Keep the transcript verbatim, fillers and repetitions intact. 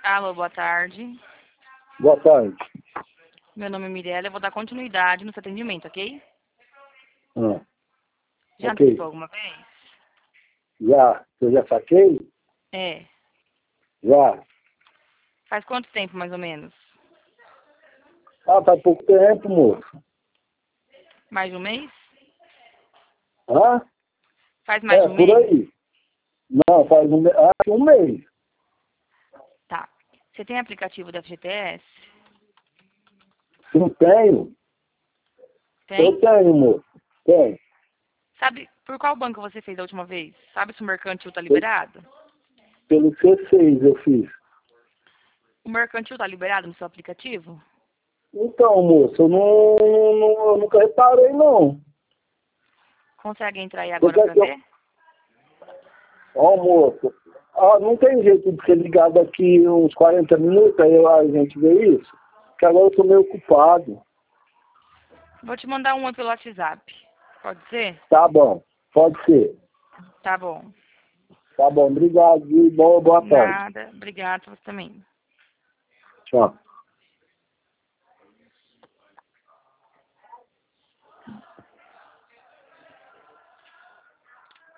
Alô, boa tarde. Boa tarde. Meu nome é Mirella, eu vou dar continuidade no seu atendimento, ok? Ah, Já ok. antecipou alguma vez? Já. Eu já saquei? É. Já. Faz quanto tempo, mais ou menos? Ah, faz pouco tempo, moço. Mais de um mês? Hã? Faz mais É, de um por mês? aí. Não, faz um mês. Ah, um mês. Tá. Você tem aplicativo da F G T S? Não tenho? Tem? Eu tenho, moço. Tenho. Sabe por qual banco você fez a última vez? Sabe se o mercantil tá liberado? Pelo C seis eu fiz. O mercantil tá liberado no seu aplicativo? Então, moço, eu não, não eu nunca reparei, não. Consegue entrar aí Você agora quer pra que eu... ver? Ó, moço. Ah, não tem jeito de ser ligado aqui uns quarenta minutos, aí a gente vê isso? Porque agora eu tô meio ocupado. Vou te mandar um pelo WhatsApp. Pode ser? Tá bom. Pode ser. Tá bom. Tá bom, obrigado e boa, boa tarde. Nada. Obrigada, você também. Tchau.